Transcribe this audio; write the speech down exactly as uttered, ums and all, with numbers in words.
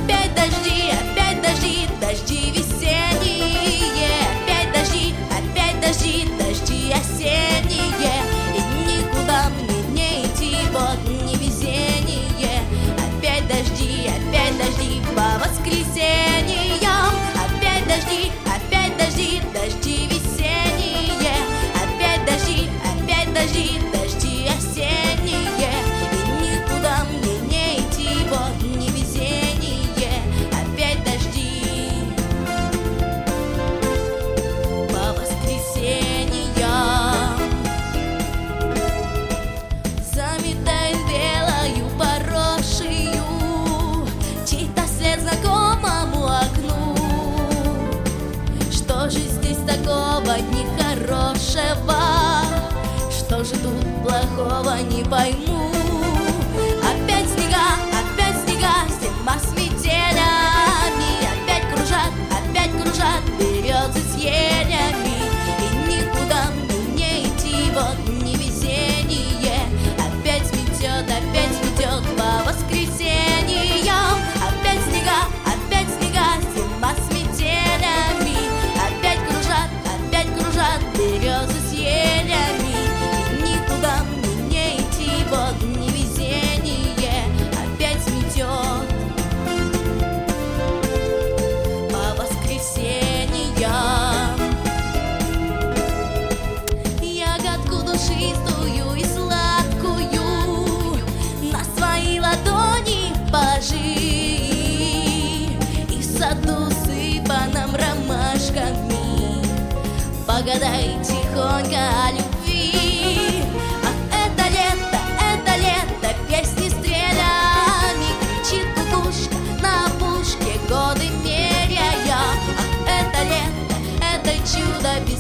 Опять дожди, опять дожди, дожди весенние. Опять дожди, опять дожди, дожди осенние. И никуда мне не идти, вот невезение. Опять дожди, опять дожди по воскресеньям. Опять дожди, опять дожди, дожди весенние. Опять дожди, опять дожди, дожди осенние. И никуда мне не идти, вот невезение. Опять дожди по воскресеньям. Заметает белою порошию чей-то след знакомому окну. Что же здесь такого нехорошего? Что же тут плохого, не пойму. Опять снега, опять снега, зима с метелями. Опять кружат, опять кружат березы с елями. И никуда мне не идти, вот невезение. Опять сметет, опять сметет по воскресеньям. Опять снега, опять снега, зима с метелями. Опять кружат, опять кружат березы с елями. И никуда мне не идти, вот невезение. Опять сметет по воскресеньям. Ягодку душистую и сладкую на свои ладони положи. И в саду сыпаном ромашками погадай тихонько о любви. А это лето, это лето, песни стрелями. Кричит кукушка на опушке, годы меряя. А это лето, это чудо без